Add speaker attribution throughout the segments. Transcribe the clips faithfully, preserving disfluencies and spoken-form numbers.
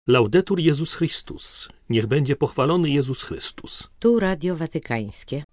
Speaker 1: Laudetur Jezus Chrystus. Niech będzie pochwalony Jezus Chrystus.
Speaker 2: Tu Radio Watykańskie.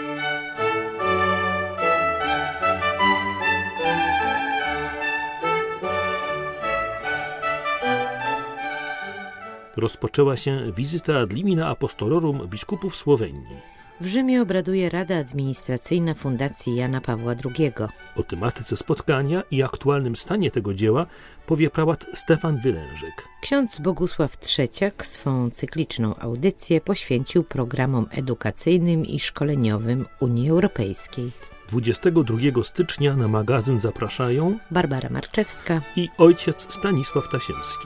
Speaker 1: Rozpoczęła się wizyta ad limina apostolorum biskupów Słowenii.
Speaker 2: W Rzymie obraduje Rada Administracyjna Fundacji Jana Pawła drugiego.
Speaker 1: O tematyce spotkania i aktualnym stanie tego dzieła powie prałat Stefan Wylężek.
Speaker 2: Ksiądz Bogusław Trzeciak swą cykliczną audycję poświęcił programom edukacyjnym i szkoleniowym Unii Europejskiej.
Speaker 1: dwudziestego drugiego stycznia na magazyn zapraszają
Speaker 2: Barbara Marczewska
Speaker 1: i ojciec Stanisław Tasiemski.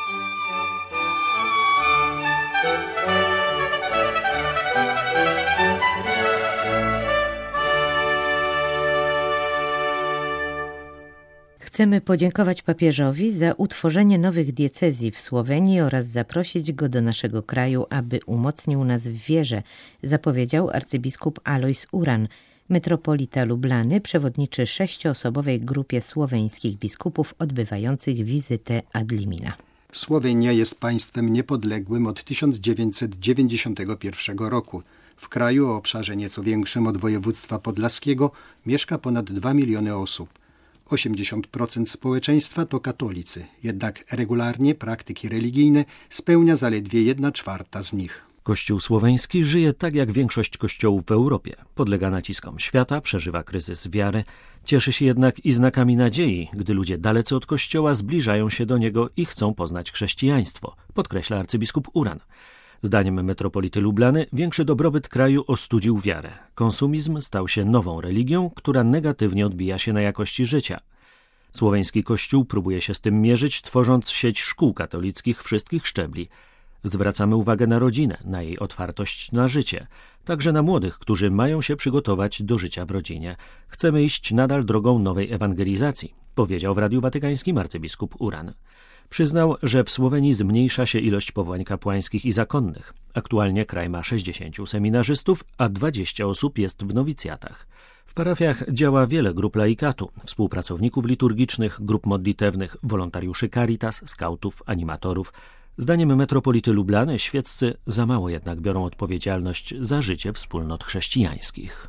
Speaker 2: Chcemy podziękować papieżowi za utworzenie nowych diecezji w Słowenii oraz zaprosić go do naszego kraju, aby umocnił nas w wierze, zapowiedział arcybiskup Alojz Uran, metropolita Lublany, przewodniczy sześcioosobowej grupie słoweńskich biskupów odbywających wizytę ad limina.
Speaker 3: Słowenia jest państwem niepodległym od tysiąc dziewięćset dziewięćdziesiątego pierwszego roku. W kraju o obszarze nieco większym od województwa podlaskiego mieszka ponad dwa miliony osób. osiemdziesiąt procent społeczeństwa to katolicy, jednak regularnie praktyki religijne spełnia zaledwie jedna czwarta z nich.
Speaker 4: Kościół słoweński żyje tak jak większość kościołów w Europie. Podlega naciskom świata, przeżywa kryzys wiary, cieszy się jednak i znakami nadziei, gdy ludzie dalece od kościoła zbliżają się do niego i chcą poznać chrześcijaństwo, podkreśla arcybiskup Uran. Zdaniem metropolity Lublany większy dobrobyt kraju ostudził wiarę. Konsumizm stał się nową religią, która negatywnie odbija się na jakości życia. Słoweński kościół próbuje się z tym mierzyć, tworząc sieć szkół katolickich wszystkich szczebli. Zwracamy uwagę na rodzinę, na jej otwartość na życie, także na młodych, którzy mają się przygotować do życia w rodzinie. Chcemy iść nadal drogą nowej ewangelizacji, powiedział w Radiu Watykańskim arcybiskup Uran. Przyznał, że w Słowenii zmniejsza się ilość powołań kapłańskich i zakonnych. Aktualnie kraj ma sześćdziesięciu seminarzystów, a dwadzieścia osób jest w nowicjatach. W parafiach działa wiele grup laikatu, współpracowników liturgicznych, grup modlitewnych, wolontariuszy Caritas, skautów, animatorów. Zdaniem metropolity Lublany świeccy za mało jednak biorą odpowiedzialność za życie wspólnot chrześcijańskich.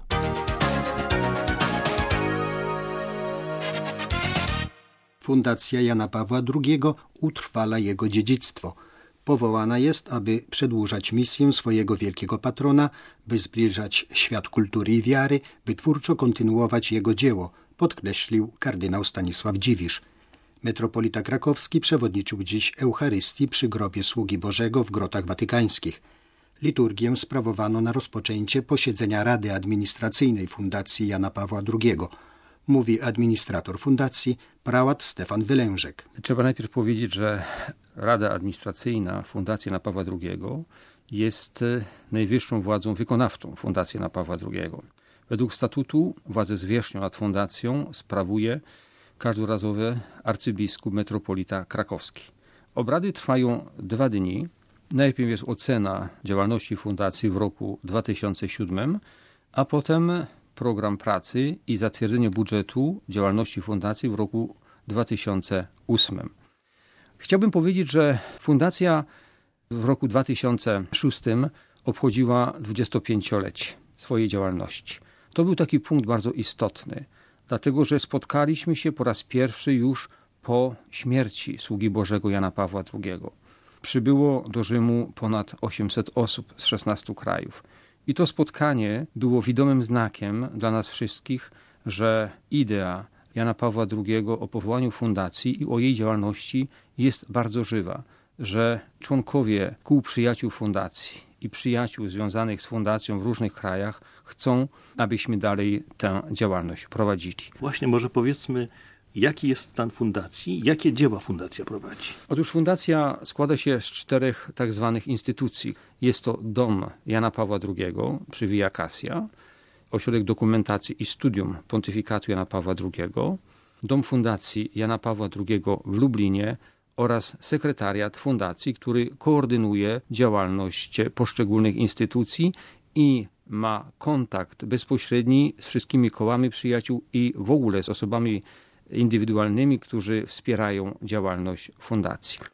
Speaker 3: Fundacja Jana Pawła drugiego utrwala jego dziedzictwo. Powołana jest, aby przedłużać misję swojego wielkiego patrona, by zbliżać świat kultury i wiary, by twórczo kontynuować jego dzieło, podkreślił kardynał Stanisław Dziwisz. Metropolita krakowski przewodniczył dziś Eucharystii przy grobie Sługi Bożego w Grotach Watykańskich. Liturgię sprawowano na rozpoczęcie posiedzenia Rady Administracyjnej Fundacji Jana Pawła drugiego. Mówi administrator fundacji, prałat Stefan Wylężek.
Speaker 5: Trzeba najpierw powiedzieć, że Rada Administracyjna Fundacji Jana Pawła drugiego jest najwyższą władzą wykonawczą Fundacji Jana Pawła drugiego. Według statutu władzę zwierzchnią nad fundacją sprawuje każdorazowy arcybiskup metropolita krakowski. Obrady trwają dwa dni. Najpierw jest ocena działalności fundacji w roku dwa tysiące siódmym, a potem program pracy i zatwierdzenie budżetu działalności fundacji w roku dwa tysiące ósmym. Chciałbym powiedzieć, że fundacja w roku dwa tysiące szóstym obchodziła dwudziestopięciolecie swojej działalności. To był taki punkt bardzo istotny, dlatego że spotkaliśmy się po raz pierwszy już po śmierci sługi Bożego Jana Pawła drugiego. Przybyło do Rzymu ponad osiemset osób z szesnastu krajów. I to spotkanie było widomym znakiem dla nas wszystkich, że idea Jana Pawła drugiego o powołaniu fundacji i o jej działalności jest bardzo żywa, że członkowie kół przyjaciół fundacji i przyjaciół związanych z fundacją w różnych krajach chcą, abyśmy dalej tę działalność prowadzili.
Speaker 1: Właśnie może powiedzmy, jaki jest stan fundacji, jakie dzieła fundacja prowadzi?
Speaker 5: Otóż fundacja składa się z czterech tak zwanych instytucji. Jest to Dom Jana Pawła drugiego przy Via Cassia, Ośrodek Dokumentacji i Studium Pontyfikatu Jana Pawła drugiego, Dom Fundacji Jana Pawła drugiego w Lublinie oraz sekretariat fundacji, który koordynuje działalność poszczególnych instytucji i ma kontakt bezpośredni z wszystkimi kołami przyjaciół i w ogóle z osobami indywidualnymi, którzy wspierają działalność fundacji.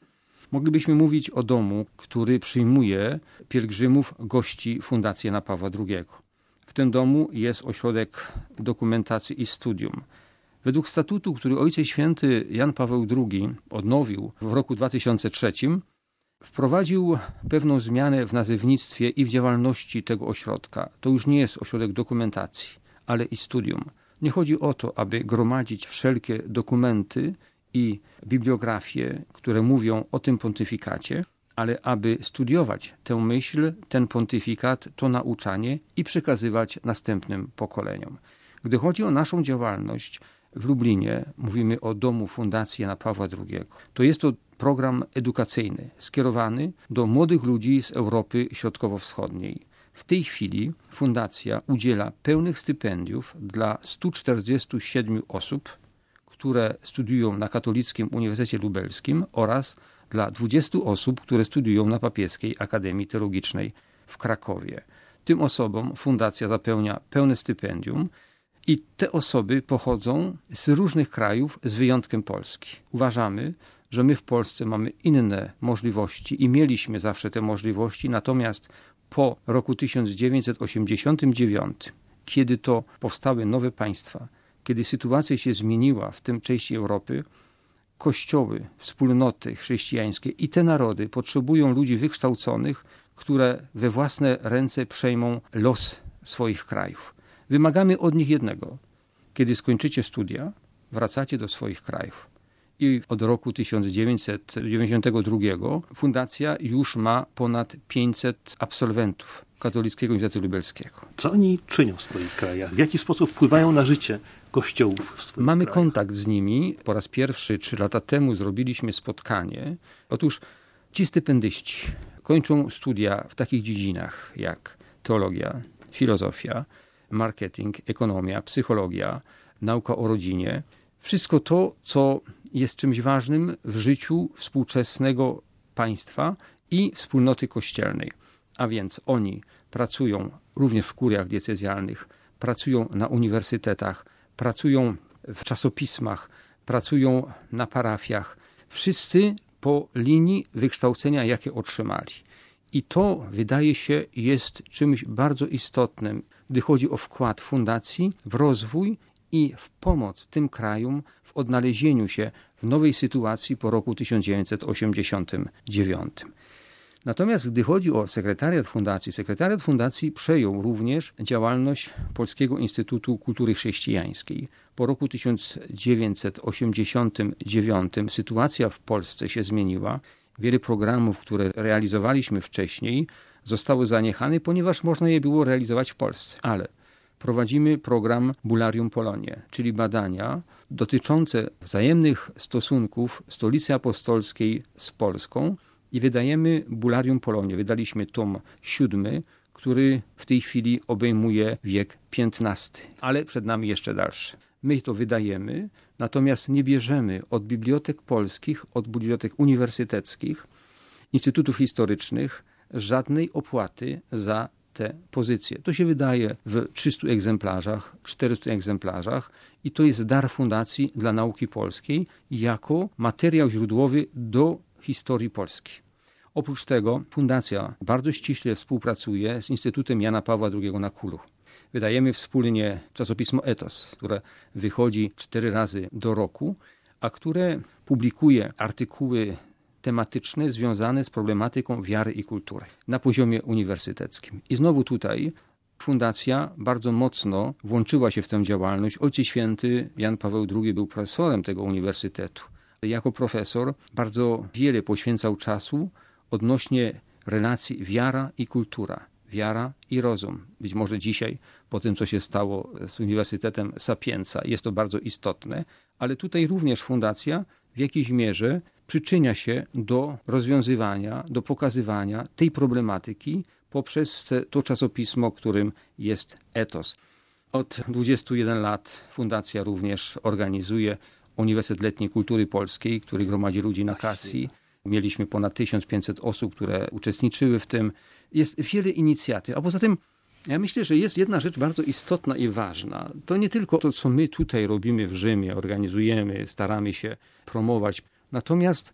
Speaker 5: Moglibyśmy mówić o domu, który przyjmuje pielgrzymów, gości Fundacji Jana Pawła drugiego. W tym domu jest ośrodek dokumentacji i studium. Według statutu, który Ojciec Święty Jan Paweł drugi odnowił w roku dwa tysiące trzecim, wprowadził pewną zmianę w nazewnictwie i w działalności tego ośrodka. To już nie jest ośrodek dokumentacji, ale i studium. Nie chodzi o to, aby gromadzić wszelkie dokumenty i bibliografie, które mówią o tym pontyfikacie, ale aby studiować tę myśl, ten pontyfikat, to nauczanie i przekazywać następnym pokoleniom. Gdy chodzi o naszą działalność w Lublinie, mówimy o Domu Fundacji Jana Pawła drugiego, to jest to program edukacyjny skierowany do młodych ludzi z Europy Środkowo-Wschodniej. W tej chwili fundacja udziela pełnych stypendiów dla stu czterdziestu siedmiu osób, które studiują na Katolickim Uniwersytecie Lubelskim oraz dla dwudziestu osób, które studiują na Papieskiej Akademii Teologicznej w Krakowie. Tym osobom fundacja zapewnia pełne stypendium i te osoby pochodzą z różnych krajów, z wyjątkiem Polski. Uważamy, że my w Polsce mamy inne możliwości i mieliśmy zawsze te możliwości, natomiast po roku tysiąc dziewięćset osiemdziesiątym dziewiątym, kiedy to powstały nowe państwa, kiedy sytuacja się zmieniła w tym części Europy, kościoły, wspólnoty chrześcijańskie i te narody potrzebują ludzi wykształconych, które we własne ręce przejmą los swoich krajów. Wymagamy od nich jednego. Kiedy skończycie studia, wracacie do swoich krajów. I od roku tysiąc dziewięćset dziewięćdziesiątego drugiego fundacja już ma ponad pięćset absolwentów Katolickiego Uniwersytetu Lubelskiego.
Speaker 1: Co oni czynią w swoich krajach? W jaki sposób wpływają na życie kościołów w swoich
Speaker 5: Mamy
Speaker 1: krajach?
Speaker 5: kontakt z nimi. Po raz pierwszy trzy lata temu zrobiliśmy spotkanie. Otóż ci stypendyści kończą studia w takich dziedzinach jak teologia, filozofia, marketing, ekonomia, psychologia, nauka o rodzinie. Wszystko to, co jest czymś ważnym w życiu współczesnego państwa i wspólnoty kościelnej. A więc oni pracują również w kuriach diecezjalnych, pracują na uniwersytetach, pracują w czasopismach, pracują na parafiach. Wszyscy po linii wykształcenia, jakie otrzymali. I to, wydaje się, jest czymś bardzo istotnym, gdy chodzi o wkład fundacji w rozwój i w pomoc tym krajom w odnalezieniu się w nowej sytuacji po roku tysiąc dziewięćset osiemdziesiątym dziewiątym. Natomiast gdy chodzi o sekretariat fundacji, sekretariat fundacji przejął również działalność Polskiego Instytutu Kultury Chrześcijańskiej. Po roku tysiąc dziewięćset osiemdziesiątym dziewiątym sytuacja w Polsce się zmieniła. Wiele programów, które realizowaliśmy wcześniej, zostało zaniechane, ponieważ można je było realizować w Polsce. Ale prowadzimy program Bularium Polonie, czyli badania dotyczące wzajemnych stosunków Stolicy Apostolskiej z Polską i wydajemy Bularium Polonie. Wydaliśmy tom siódmy, który w tej chwili obejmuje wiek piętnasty, ale przed nami jeszcze dalszy. My to wydajemy, natomiast nie bierzemy od bibliotek polskich, od bibliotek uniwersyteckich, instytutów historycznych żadnej opłaty za te pozycje. To się wydaje w trzystu egzemplarzach, czterystu egzemplarzach i to jest dar fundacji dla nauki polskiej jako materiał źródłowy do historii Polski. Oprócz tego fundacja bardzo ściśle współpracuje z Instytutem Jana Pawła drugiego na Kulu. Wydajemy wspólnie czasopismo Etos, które wychodzi cztery razy do roku, a które publikuje artykuły tematyczne związane z problematyką wiary i kultury na poziomie uniwersyteckim. I znowu tutaj fundacja bardzo mocno włączyła się w tę działalność. Ojciec Święty Jan Paweł drugi był profesorem tego uniwersytetu. Jako profesor bardzo wiele poświęcał czasu odnośnie relacji wiara i kultura, wiara i rozum. Być może dzisiaj, po tym co się stało z Uniwersytetem Sapienza, jest to bardzo istotne, ale tutaj również fundacja w jakiejś mierze przyczynia się do rozwiązywania, do pokazywania tej problematyki poprzez to czasopismo, którym jest Etos. Od dwudziestu jeden lat fundacja również organizuje Uniwersytet Letniej Kultury Polskiej, który gromadzi ludzi na Kasji. Mieliśmy ponad tysiąc pięćset osób, które uczestniczyły w tym. Jest wiele inicjatyw, a poza tym ja myślę, że jest jedna rzecz bardzo istotna i ważna. To nie tylko to, co my tutaj robimy w Rzymie, organizujemy, staramy się promować. Natomiast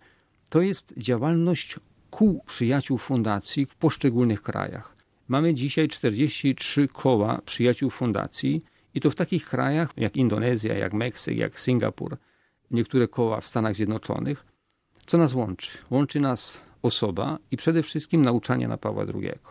Speaker 5: to jest działalność kół przyjaciół fundacji w poszczególnych krajach. Mamy dzisiaj czterdzieści trzy koła przyjaciół fundacji i to w takich krajach jak Indonezja, jak Meksyk, jak Singapur, niektóre koła w Stanach Zjednoczonych. Co nas łączy? Łączy nas osoba i przede wszystkim nauczanie Jana Pawła drugiego.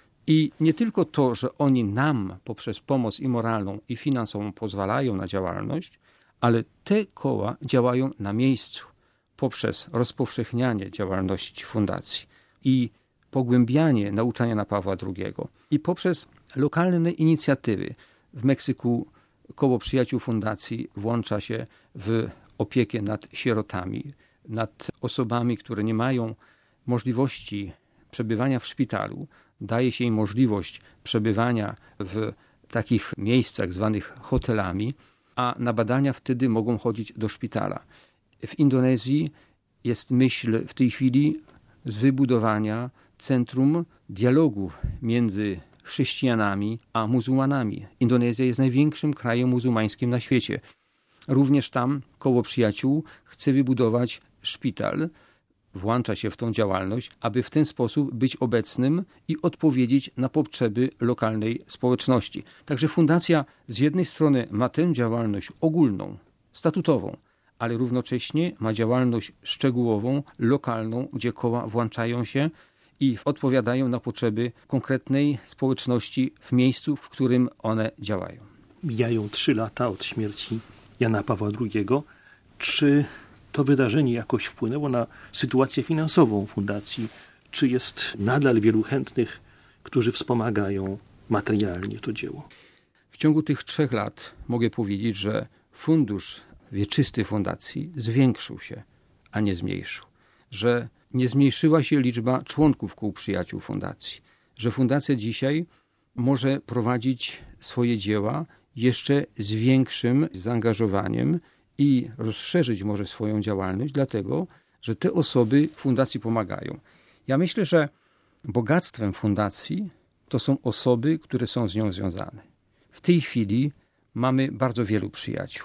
Speaker 5: I nie tylko to, że oni nam poprzez pomoc i moralną, i finansową pozwalają na działalność, ale te koła działają na miejscu poprzez rozpowszechnianie działalności fundacji i pogłębianie nauczania Jana Pawła drugiego i poprzez lokalne inicjatywy. W Meksyku koło przyjaciół fundacji włącza się w opiekę nad sierotami, nad osobami, które nie mają możliwości przebywania w szpitalu. Daje się im możliwość przebywania w takich miejscach zwanych hotelami, a na badania wtedy mogą chodzić do szpitala. W Indonezji jest myśl w tej chwili z wybudowania centrum dialogu między chrześcijanami a muzułmanami. Indonezja jest największym krajem muzułmańskim na świecie. Również tam koło przyjaciół chce wybudować szpital, włącza się w tą działalność, aby w ten sposób być obecnym i odpowiedzieć na potrzeby lokalnej społeczności. Także fundacja z jednej strony ma tę działalność ogólną, statutową, ale równocześnie ma działalność szczegółową, lokalną, gdzie koła włączają się i odpowiadają na potrzeby konkretnej społeczności w miejscu, w którym one działają.
Speaker 1: Mijają trzy lata od śmierci Jana Pawła drugiego. Czy to wydarzenie jakoś wpłynęło na sytuację finansową fundacji? Czy jest nadal wielu chętnych, którzy wspomagają materialnie to dzieło?
Speaker 5: W ciągu tych trzech lat mogę powiedzieć, że fundusz wieczysty fundacji zwiększył się, a nie zmniejszył. Że nie zmniejszyła się liczba członków kół przyjaciół fundacji. Że fundacja dzisiaj może prowadzić swoje dzieła jeszcze z większym zaangażowaniem i rozszerzyć może swoją działalność, dlatego że te osoby fundacji pomagają. Ja myślę, że bogactwem fundacji to są osoby, które są z nią związane. W tej chwili mamy bardzo wielu przyjaciół.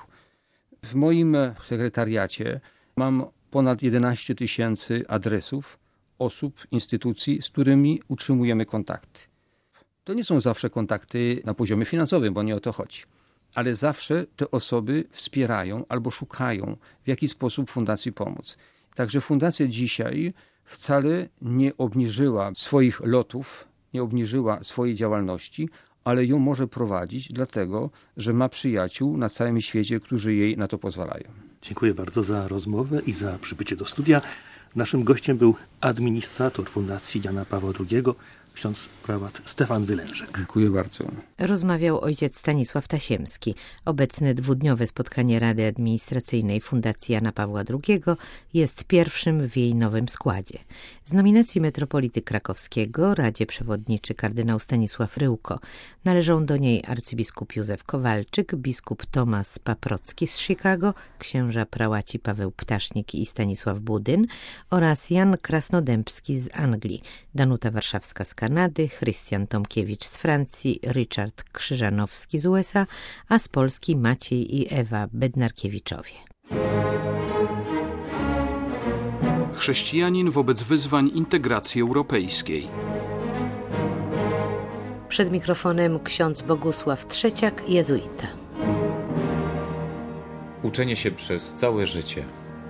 Speaker 5: W moim sekretariacie mam ponad jedenaście tysięcy adresów osób, instytucji, z którymi utrzymujemy kontakty. To nie są zawsze kontakty na poziomie finansowym, bo nie o to chodzi. Ale zawsze te osoby wspierają albo szukają, w jaki sposób fundacji pomóc. Także fundacja dzisiaj wcale nie obniżyła swoich lotów, nie obniżyła swojej działalności, ale ją może prowadzić, dlatego że ma przyjaciół na całym świecie, którzy jej na to pozwalają.
Speaker 1: Dziękuję bardzo za rozmowę i za przybycie do studia. Naszym gościem był administrator Fundacji Jana Pawła drugiego, ksiądz prałat Stefan Wylężek.
Speaker 5: Dziękuję bardzo.
Speaker 2: Rozmawiał ojciec Stanisław Tasiemski. Obecne dwudniowe spotkanie Rady Administracyjnej Fundacji Jana Pawła drugiego jest pierwszym w jej nowym składzie. Z nominacji metropolity krakowskiego Radzie przewodniczy kardynał Stanisław Ryłko. Należą do niej arcybiskup Józef Kowalczyk, biskup Tomasz Paprocki z Chicago, księża prałaci Paweł Ptasznik i Stanisław Budyn oraz Jan Krasnodębski z Anglii, Danuta Warszawska z Kanady, Chrystian Tomkiewicz z Francji, Richard Krzyżanowski z U S A, a z Polski Maciej i Ewa Bednarkiewiczowie.
Speaker 6: Chrześcijanin wobec wyzwań integracji europejskiej.
Speaker 2: Przed mikrofonem ksiądz Bogusław Trzeciak, jezuita.
Speaker 7: Uczenie się przez całe życie.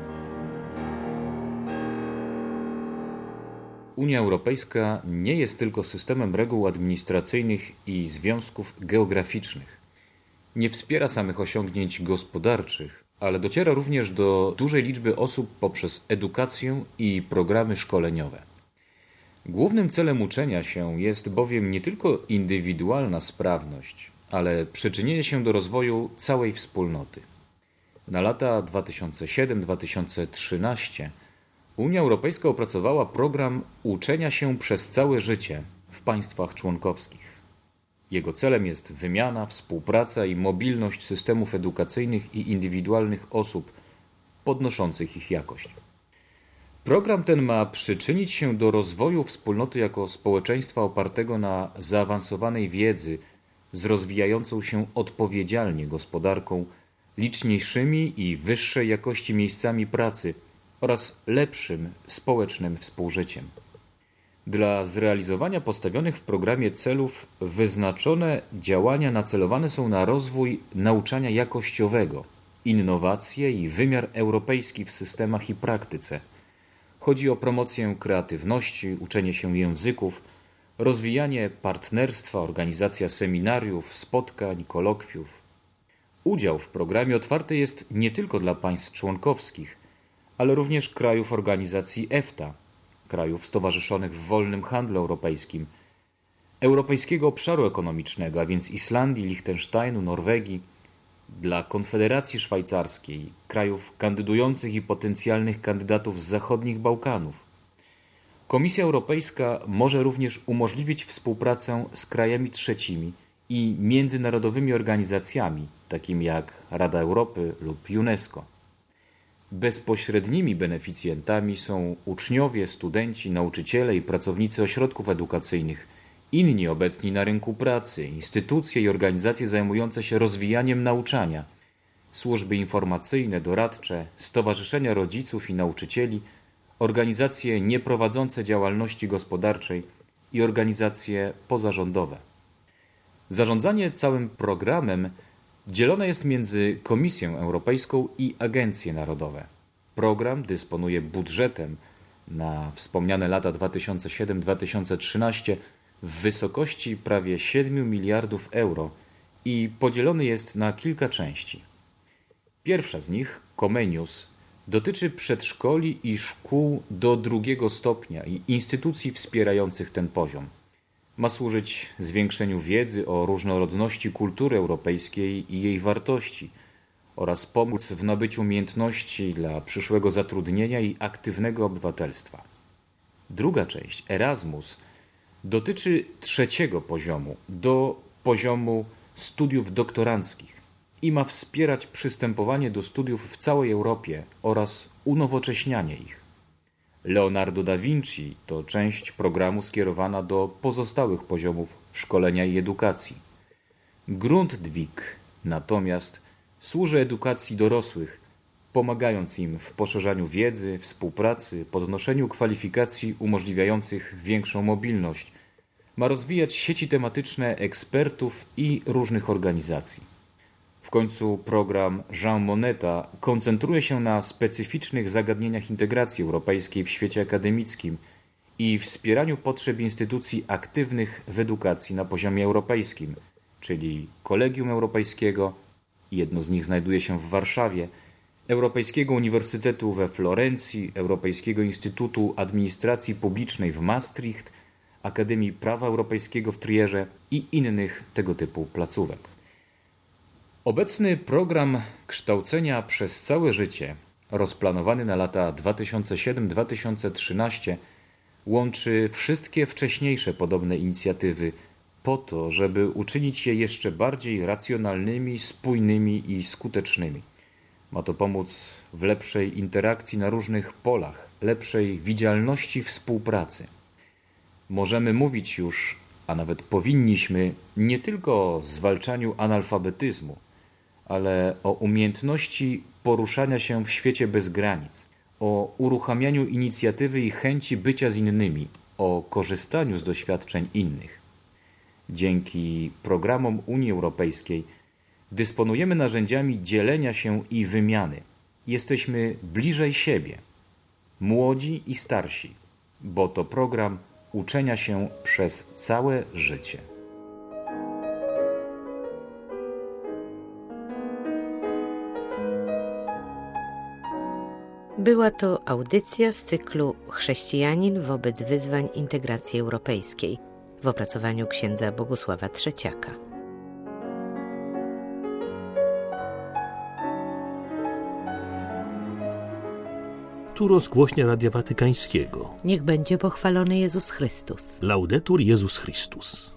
Speaker 7: Unia Europejska nie jest tylko systemem reguł administracyjnych i związków geograficznych. Nie wspiera samych osiągnięć gospodarczych, ale dociera również do dużej liczby osób poprzez edukację i programy szkoleniowe. Głównym celem uczenia się jest bowiem nie tylko indywidualna sprawność, ale przyczynienie się do rozwoju całej wspólnoty. Na lata dwa tysiące siódmy do dwa tysiące trzynastego Unia Europejska opracowała program uczenia się przez całe życie w państwach członkowskich. Jego celem jest wymiana, współpraca i mobilność systemów edukacyjnych i indywidualnych osób, podnoszących ich jakość. Program ten ma przyczynić się do rozwoju wspólnoty jako społeczeństwa opartego na zaawansowanej wiedzy z rozwijającą się odpowiedzialnie gospodarką, liczniejszymi i wyższej jakości miejscami pracy oraz lepszym społecznym współżyciem. Dla zrealizowania postawionych w programie celów wyznaczone działania nacelowane są na rozwój nauczania jakościowego, innowacje i wymiar europejski w systemach i praktyce. Chodzi o promocję kreatywności, uczenie się języków, rozwijanie partnerstwa, organizacja seminariów, spotkań, kolokwiów. Udział w programie otwarty jest nie tylko dla państw członkowskich, ale również krajów organizacji EFTA, krajów stowarzyszonych w wolnym handlu europejskim, Europejskiego Obszaru Ekonomicznego, a więc Islandii, Liechtensteinu, Norwegii, dla Konfederacji Szwajcarskiej, krajów kandydujących i potencjalnych kandydatów z zachodnich Bałkanów. Komisja Europejska może również umożliwić współpracę z krajami trzecimi i międzynarodowymi organizacjami, takimi jak Rada Europy lub UNESCO. Bezpośrednimi beneficjentami są uczniowie, studenci, nauczyciele i pracownicy ośrodków edukacyjnych, inni obecni na rynku pracy, instytucje i organizacje zajmujące się rozwijaniem nauczania, służby informacyjne, doradcze, stowarzyszenia rodziców i nauczycieli, organizacje nieprowadzące działalności gospodarczej i organizacje pozarządowe. Zarządzanie całym programem dzielone jest między Komisję Europejską i agencje narodowe. Program dysponuje budżetem na wspomniane lata dwa tysiące siódmy do dwa tysiące trzynastego w wysokości prawie siedmiu miliardów euro i podzielony jest na kilka części. Pierwsza z nich, Comenius, dotyczy przedszkoli i szkół do drugiego stopnia i instytucji wspierających ten poziom. Ma służyć zwiększeniu wiedzy o różnorodności kultury europejskiej i jej wartości oraz pomóc w nabyciu umiejętności dla przyszłego zatrudnienia i aktywnego obywatelstwa. Druga część, Erasmus, dotyczy trzeciego poziomu, do poziomu studiów doktoranckich i ma wspierać przystępowanie do studiów w całej Europie oraz unowocześnianie ich. Leonardo da Vinci to część programu skierowana do pozostałych poziomów szkolenia i edukacji. Grundtvig natomiast służy edukacji dorosłych, pomagając im w poszerzaniu wiedzy, współpracy, podnoszeniu kwalifikacji umożliwiających większą mobilność. Ma rozwijać sieci tematyczne ekspertów i różnych organizacji. W końcu program Jean Monneta koncentruje się na specyficznych zagadnieniach integracji europejskiej w świecie akademickim i wspieraniu potrzeb instytucji aktywnych w edukacji na poziomie europejskim, czyli Kolegium Europejskiego, jedno z nich znajduje się w Warszawie, Europejskiego Uniwersytetu we Florencji, Europejskiego Instytutu Administracji Publicznej w Maastricht, Akademii Prawa Europejskiego w Trierze i innych tego typu placówek. Obecny program kształcenia przez całe życie, rozplanowany na lata dwa tysiące siódmy do dwa tysiące trzynastego, łączy wszystkie wcześniejsze podobne inicjatywy po to, żeby uczynić je jeszcze bardziej racjonalnymi, spójnymi i skutecznymi. Ma to pomóc w lepszej interakcji na różnych polach, lepszej widzialności współpracy. Możemy mówić już, a nawet powinniśmy, nie tylko o zwalczaniu analfabetyzmu, ale o umiejętności poruszania się w świecie bez granic, o uruchamianiu inicjatywy i chęci bycia z innymi, o korzystaniu z doświadczeń innych. Dzięki programom Unii Europejskiej dysponujemy narzędziami dzielenia się i wymiany. Jesteśmy bliżej siebie, młodzi i starsi, bo to program uczenia się przez całe życie.
Speaker 2: Była to audycja z cyklu Chrześcijanin wobec wyzwań integracji europejskiej w opracowaniu księdza Bogusława Trzeciaka.
Speaker 1: Tu rozgłośnia Radia Watykańskiego.
Speaker 2: Niech będzie pochwalony Jezus Chrystus.
Speaker 1: Laudetur Jezus Chrystus.